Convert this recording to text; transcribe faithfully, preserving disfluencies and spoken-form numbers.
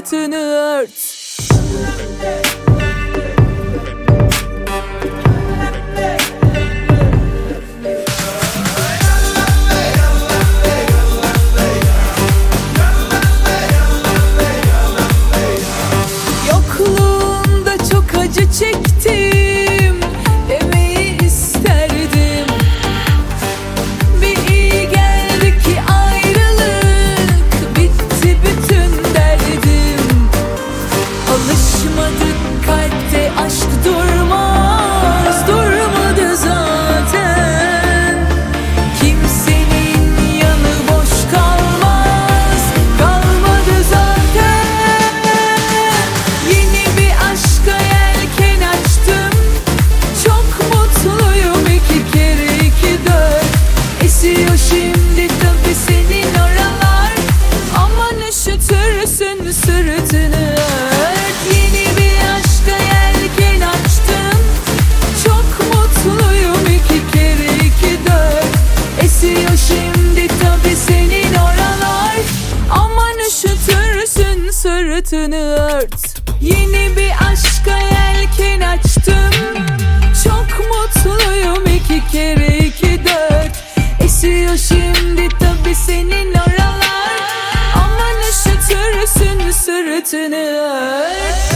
sırtını ört. Yokluğunda çok acı çektim demeyi isterdim. Bir iyi geldi ki ayrılık, bitti bütün derdim. Alışmadık, kalpte aşk durmaz, durmadı zaten. Kimsenin yanı boş kalmaz, kalmadı zaten. Yeni bir aşka yelken açtım, çok mutluyum, iki kere iki dört. Esiyor şimdi tabi senin oralar, aman üşütürsün sırtını ört. Yeni bir aşka yelken açtım, çok mutluyum, iki kere iki dört. Esiyor şimdi tabi senin oralar, aman üşütürsün sırtını ört. Yeni bir aşka yelken açtım, çok mutluyum, iki kere iki dört. Esiyor şimdi tabi senin oralar, aman üşütürsün sırtını ört.